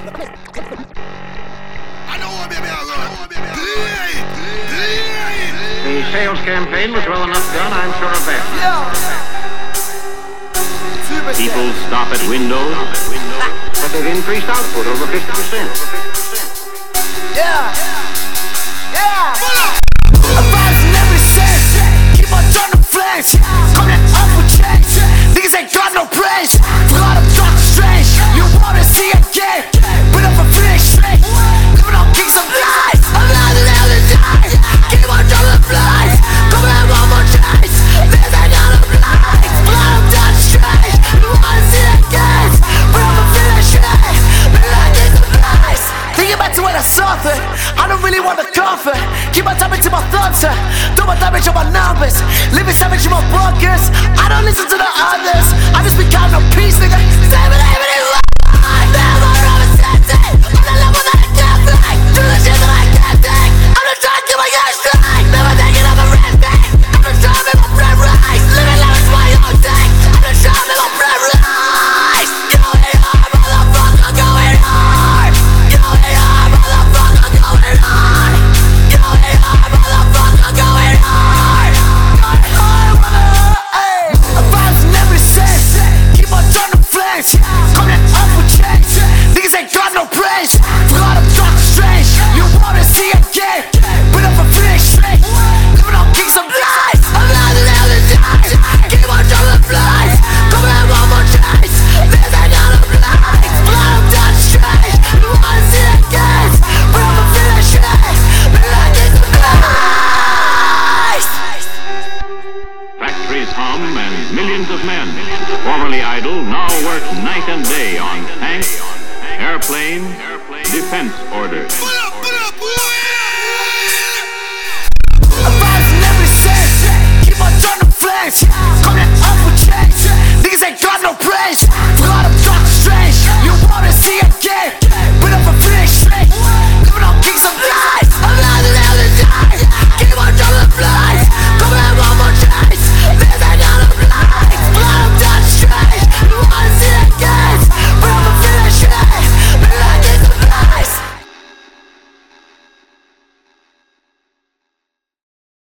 The sales campaign was well enough done, I'm sure of that. People stop at windows, But they've increased output over 50%. Advise in every sense. Keep on turning flames. Coming up with change. Niggas ain't got no place. Forgot I'm talking strange. You wanna see a game? Put up a finish straight. Living on kings of lies. I'm not allowed to die. Keep on turning flames. Coming up one more chase. Niggas ain't got no place. Forgot I'm talking strange. You wanna see a game? Put up a finish straight. Living on kings of lies. Thinking back to when I suffered, I don't really want the comfort. Keep my time into my thoughts, do my damage on my numbers. Living savage in my bunkers. I don't listen to the others. I just be counting on peace, nigga. Never represented. On the level that I can't fly. Do the shit that I can't take. I'm just trying to get my gun straight. Never thinking of a rest day. I'm just trying to make my bread rise. Living life is my own thing. I'm just trying to make my bread rise. Going hard, motherfucker, going hard. Going hard, motherfucker, going hard. Going hard, motherfucker, going hard. Advance in every sense. Keep on turning flames. Coming up with change. Niggas ain't got no place. Forgot I'm talking strange. You wanna see a game? Put up a finish straight. Living on kings of lies. I'm not allowed to die. Keep on turning flames. Coming up one more chase. Niggas ain't got no place. Forgot I'm talking strange. You wanna see a game? Put up a finish straight. Living on kings of lies. factories hum, and millions of men, formerly idle, now work night and day on tanks, airplanes, defense orders.